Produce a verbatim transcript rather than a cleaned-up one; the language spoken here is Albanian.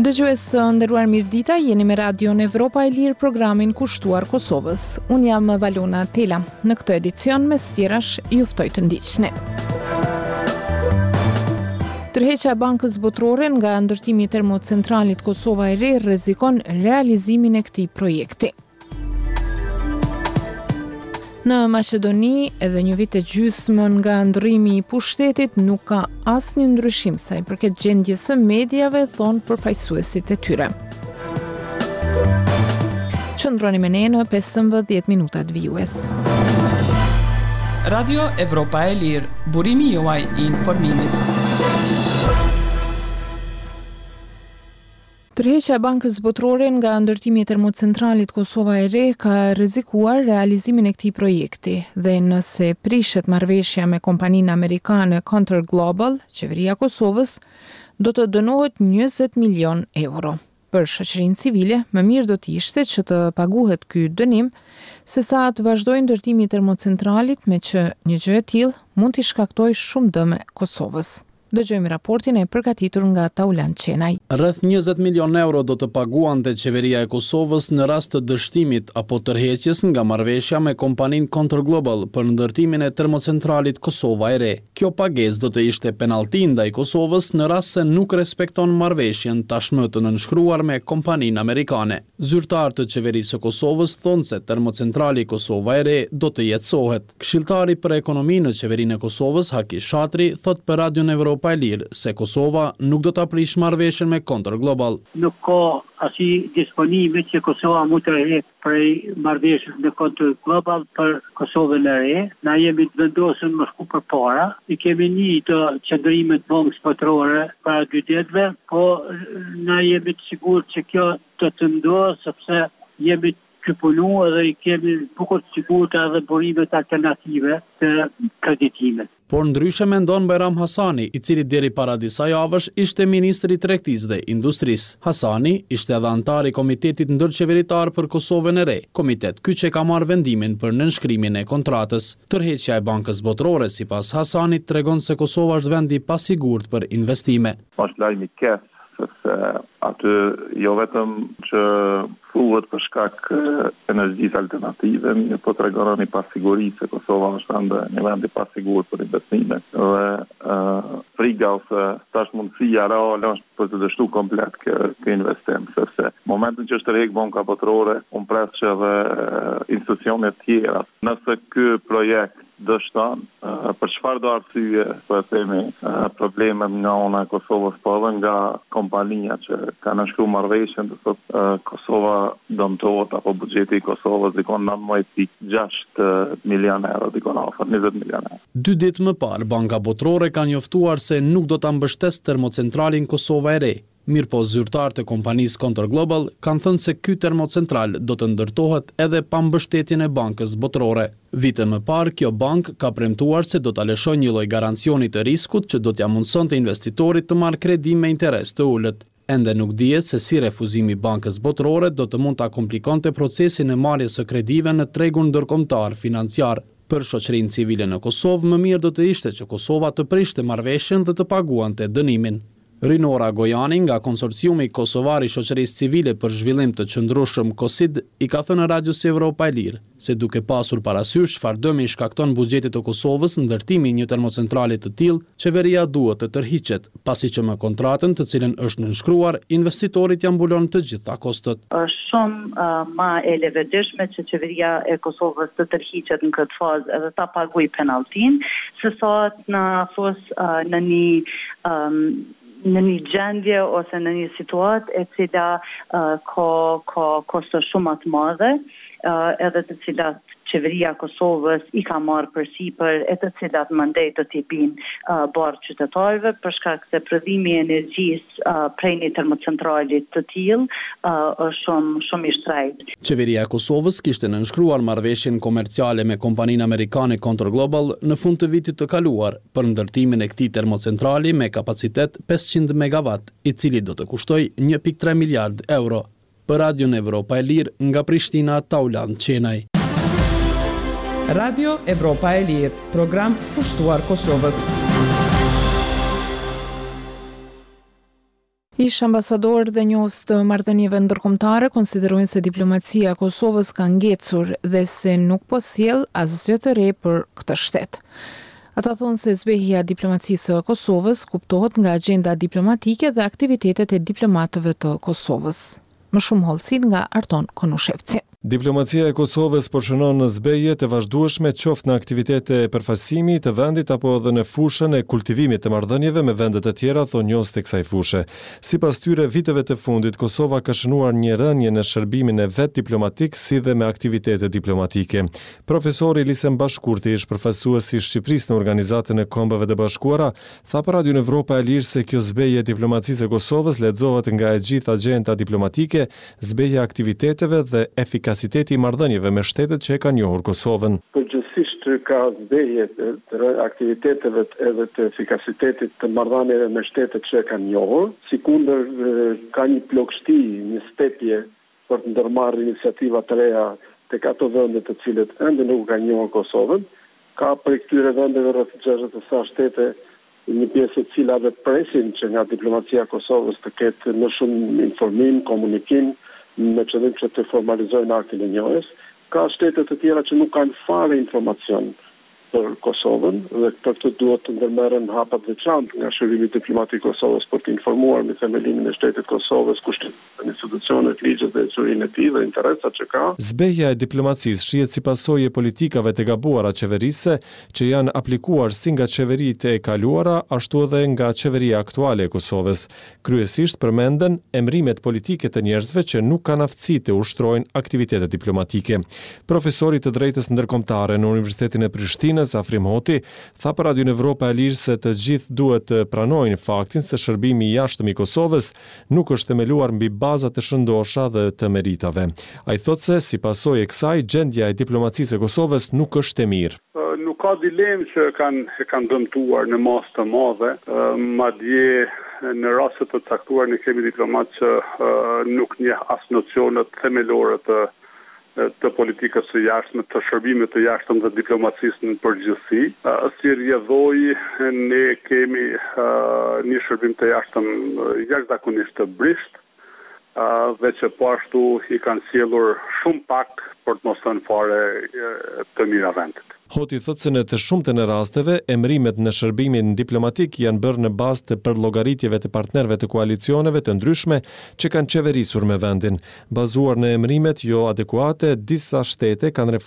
Dëgjues nderuar mirëdita, jeni me Radion Evropa e Lirë, programin kushtuar Kosovës. Unë jam Valona Tela. Në këtë edicion me stjerash ju ftoj të ndiqni. Tërheqja e Bankës Botërore nga ndërtimi i termocentralit Kosova e Re rrezikon realizimin e këtij projekti. Në Maqedoni, edhe një vit e gjysmë nga ndrrimi i pushtetit nuk ka asnjë ndryshim sa i përket gjendjes së mediave, thonë përfaqësuesit e tyre. Qëndroni me ne në pesëmbëdhjetë minutat vijues. Radio Evropa e Lirë, burimi juaj i informimit. Tërheqja e Bankës Botërore nga ndërtimi i termocentralit Kosova e Re ka rrezikuar realizimin e këtij projekti dhe nëse prishet marrëveshja me kompaninë amerikane Counter Global, qeveria e Kosovës do të dënohet njëzet milion euro. Për shoqërinë civile, më mirë do të ishte që të paguhet ky dënim sesa të vazhdojë ndërtimi i termocentralit, me që një gjë e tillë mund t'i shkaktojë shumë dëme Kosovës. Dëgjojmë raportin e përgatitur nga Taulan Qenaj. Rreth njëzet milion euro do të paguante qeveria e Kosovës në rast të dështimit apo tërheqjes nga marrëveshja me kompaninë Counter Global për ndërtimin e termocentralit Kosova e Re. Kjo pagesë do të ishte penallti ndaj Kosovës në rast se nuk respekton marrëveshjen tashmë të nënshkruar me kompaninë amerikane. Zyrtarë të qeverisë së Kosovës thonë se termocentrali Kosova e Re do të jetësohet. Këshilltari për ekonomi në qeverinë e Kosovës, Haki Shatri, thot për Radion Evropa e Lirë se Kosova nuk do të aprish marrëveshjen me Counter Global. Nuk ka asnjë disponime që Kosova mund të rrejë prej marrëveshjes me Counter Global për Kosovën e Re. Na jemi të vendosur më shku për para. I kemi një të qëndrimet Bankës Botërore para dy ditëve, po na jemi të sigurt që kjo do të ndodhë sepse jemi të punu edhe i kemi bukur të sigurt edhe burimet alternative të kreditimit. Por ndryshe mendon Bajram Hasani, i cili deri para disa javësh ishte ministri i tregtisë dhe industrisë. Hasani ishte edhe antar i Komitetit Ndërqeveritar për Kosovën e Re, komitet ky që ka marrë vendimin për nënshkrimin e kontratës. Tërheqja e Bankës Botërore, sipas Hasanit, tregon se Kosova është vend i pasigurt për investime. Është lajm i keq, sepse aty jo vetëm që thuhet për shkak energjisë alternative, një po tregon një pasiguri se Kosova është ende një vend i pasigurt për investime. Dhe uh, friga ose tash mundësia reale është për të dështu komplet kë, kë investim, sepse momentin që është tërheq Banka Botërore, unë pres që edhe institucionet tjera. Nëse ky projekt dështon, uh, për çfarë do arsye, po e themi, uh, problemet nga ona e Kosovës, po edhe nga kompania që ka nënshkruar marrëveshjen, do thotë uh, Kosova dëmtohet apo buxheti i Kosovës dikon nëntëmbëdhjetë pikë gjashtë milion euro, dikon afër njëzet milion euro. Dy ditë më parë, Banka Botërore ka njoftuar se nuk do ta mbështesë termocentralin Kosova e Re. Mirëpo zyrtarët e kompanisë Counter Global kanë thënë se ky termocentral do të ndërtohet edhe pa mbështetjen e Bankës Botërore. Vite më parë, kjo bankë ka premtuar se do ta lëshojë një lloj garancioni të riskut që do t'ia mundsonte investitorit të marrë kredi me interes të ulët. Ende nuk dihet se si refuzimi i Bankës Botërore do të mund ta komplikonte procesin e marrjes së kredive në tregun ndërkombëtar financiar. Për shoqërinë civile në Kosovë, më mirë do të ishte që Kosova të prishte marrëveshjen dhe të paguante dënimin. Rinora Gojani nga konsorciumi kosovar i shoqërisë civile për zhvillim të qëndrueshëm KOSID i ka thënë Radios Evropa e Lirë se duke pasur parasysh çfarë dëmi shkakton buxhetit të Kosovës ndërtimi i një termocentrale të tillë, qeveria duhet të tërhiqet, pasi që me kontratën të cilën është nënshkruar, investitorit janë mbulon të gjitha kostot. Është shumë uh, ma e levetshme që qeveria e Kosovës të tërhiqet në këtë fazë edhe ta paguajë penalltin, sesa në fos uh, në një um, në një gjendje ose në një situatë e cila uh, ka ka kosto shumë të mëdha, uh, edhe të cilat qeveria e Kosovës i ka marrë përsipër, e të cilat mandej të tipin uh, barë qytetarëve për shkak se prodhimi i energjisë uh, prej një termocentralit të tillë uh, është shumë shumë i shtrejtë. Qeveria e Kosovës kishte nënshkruar marrëveshjen komerciale me kompaninë amerikane Counter Global në fund të vitit të kaluar për ndërtimin e këtij termocentrali me kapacitet pesëqind megawatt, i cili do të kushtojë një pikë tre miliard euro. Për Radion Evropa e Lirë nga Prishtina, Taulan Qenaj. Radio Evropa e Lirë, program kushtuar Kosovës. Ish ambasador dhe njohës të marrëdhënieve ndërkombëtare konsiderojnë se diplomacia e Kosovës ka ngecur dhe se nuk po sjell asgjë të re për këtë shtet. Ata thonë se zbehja e diplomacisë së Kosovës kuptohet nga agjenda diplomatike dhe aktivitetet e diplomatëve të Kosovës. Më shumë hollësin nga Arton Konushevci. Diplomacia e Kosovës po shënon në zbehje të vazhdueshme qoftë në aktivitete e përfaqësimit të vendit apo edhe në fushën e kultivimit të marrëdhënieve me vende të tjera, thonë njohës të kësaj fushe. Sipas tyre, viteve të fundit Kosova ka shënuar një rënje në shërbimin e vet diplomatik si dhe me aktivitete diplomatike. Profesori Lisem Bashkurti, ish përfaqësues i Shqipërisë në Organizatën e Kombeve të Bashkuara, tha për Radio Evropa e Lirë se kjo zbehje e diplomacisë së Kosovës lexohet nga e gjithë agjenda diplomatike, zbehja e aktiviteteve dhe efikasiteti i marrëdhënieve me shtetet që e kanë njohur Kosovën. Përgjithsisht ka zbehje të aktiviteteve edhe të efikasitetit të marrëdhënieve me shtetet që e kanë njohur, sikundër ka një plagështi, një stepje për të ndërmarrë iniciativa të reja tek ato vende të cilët ende nuk kanë njohur Kosovën. Ka për këtyre vendeve rreth gjashtëdhjetë sa shtete një pjesë e cilave presin që nga diplomacia e Kosovës të ketë më shumë informim, komunikim, me qëllim që të formalizojnë aktin e njohjes. Ka shtete të tjera që nuk kanë fare informacion për Kosovën dhe për këtë duhet të ndërmerren hapa të veçantë nga shërbimi diplomatik i Kosovës për të informuar me themelimin e shtetit Kosovës, kushtetin, institucionet, ligjet dhe çurinë e tij dhe interesat që ka. Zbehja e diplomacisë shihet si pasojë e politikave të gabuara qeverisë që janë aplikuar si nga qeveritë e kaluara ashtu edhe nga qeveria aktuale e Kosovës. Kryesisht përmenden emrimet politike të njerëzve që nuk kanë aftësi të ushtrojnë aktivitete diplomatike. Profesori të drejtës ndërkombëtare në Universitetin e Prishtinës Afrim Hoti tha për Radio Evropa e Lirë se të gjithë duhet të pranojnë faktin se shërbimi i jashtëm i Kosovës nuk është themeluar mbi baza të shëndosha dhe të meritave. Ai thotë se si pasojë e kësaj gjendja e diplomacisë së Kosovës nuk është e mirë. Nuk ka dilemë që kanë kanë dëmtuar në masë të madhe, madje në raste të caktuar ne kemi diplomatë që nuk njeh as nocionet themelore të të politikës së jashtme, të shërbimit të jashtëm dhe diplomacisë në përgjithësi. Si rrjedhoi, ne kemi një shërbim të jashtëm jashtëzakonisht të brisht, dhe që po ashtu i kanë sjellur shumë pak për të mos thënë fare të mira vendit. Hoti thotë se në të shumtën e rasteve, emrimet në shërbimin diplomatik janë bërë në bazë të përllogaritjeve të partnerëve të koalicioneve të ndryshme që kanë qeverisur me vendin. Bazuar në emrimet jo adekuate, disa shtete kanë